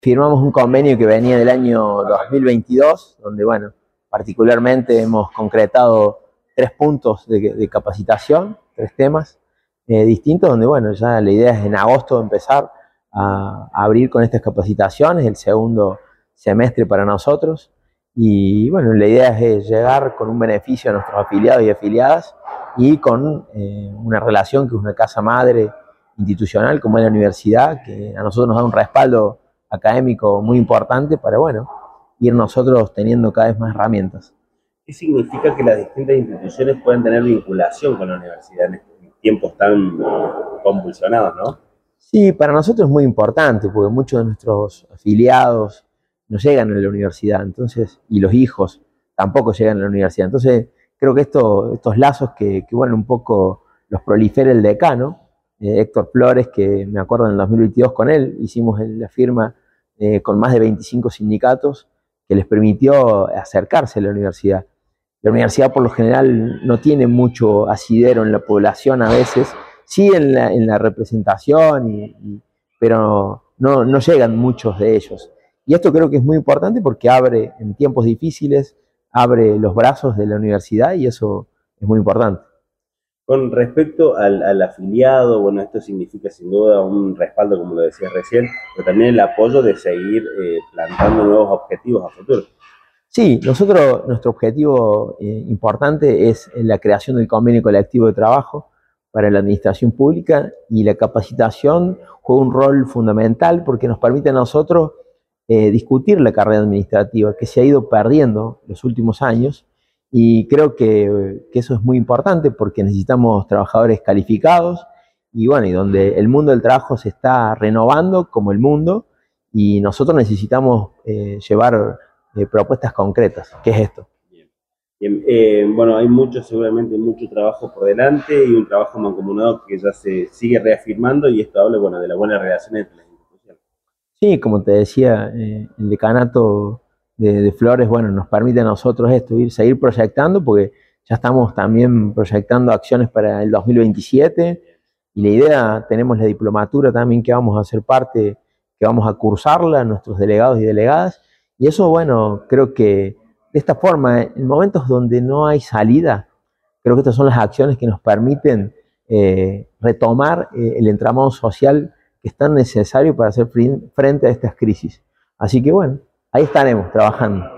Firmamos un convenio que venía del año 2022, donde, bueno, particularmente hemos concretado 3 puntos de capacitación, 3 temas distintos, donde, bueno, ya la idea es en agosto empezar a abrir con estas capacitaciones, el segundo semestre para nosotros. Y, bueno, la idea es llegar con un beneficio a nuestros afiliados y afiliadas y con una relación que es una casa madre institucional como es la universidad, que a nosotros nos da un respaldo académico muy importante para, bueno, ir nosotros teniendo cada vez más herramientas. ¿Qué significa que las distintas instituciones puedan tener vinculación con la universidad en estos tiempos tan convulsionados, no? Sí, para nosotros es muy importante, porque muchos de nuestros afiliados no llegan a la universidad, entonces, y los hijos tampoco llegan a la universidad. Entonces, creo que estos lazos que, bueno, un poco los prolifera el decano, Héctor Flores, que me acuerdo en el 2022 con él, hicimos la firma con más de 25 sindicatos que les permitió acercarse a la universidad. La universidad por lo general no tiene mucho asidero en la población a veces, sí en la representación, pero no llegan muchos de ellos. Y esto creo que es muy importante porque abre, en tiempos difíciles, abre los brazos de la universidad y eso es muy importante. Con respecto al afiliado, bueno, esto significa sin duda un respaldo, como lo decías recién, pero también el apoyo de seguir plantando nuevos objetivos a futuro. Sí, nuestro objetivo importante es la creación del convenio colectivo de trabajo para la administración pública, y la capacitación juega un rol fundamental porque nos permite a nosotros discutir la carrera administrativa que se ha ido perdiendo los últimos años, y creo que eso es muy importante porque necesitamos trabajadores calificados y, bueno, y donde el mundo del trabajo se está renovando como el mundo, y nosotros necesitamos llevar propuestas concretas. ¿Qué es esto? Bien. Bien. Bueno, hay seguramente mucho trabajo por delante y un trabajo mancomunado que ya se sigue reafirmando, y esto habla, bueno, de la buena relación entre las instituciones. Sí, como te decía, el decanato de Flores, bueno, nos permite a nosotros seguir proyectando, porque ya estamos también proyectando acciones para el 2027, y la idea, tenemos la diplomatura también que vamos a hacer parte, que vamos a cursarla, nuestros delegados y delegadas, y eso, bueno, creo que de esta forma, en momentos donde no hay salida, creo que estas son las acciones que nos permiten retomar el entramado social que es tan necesario para hacer frente a estas crisis. Así que, bueno, ahí estaremos trabajando.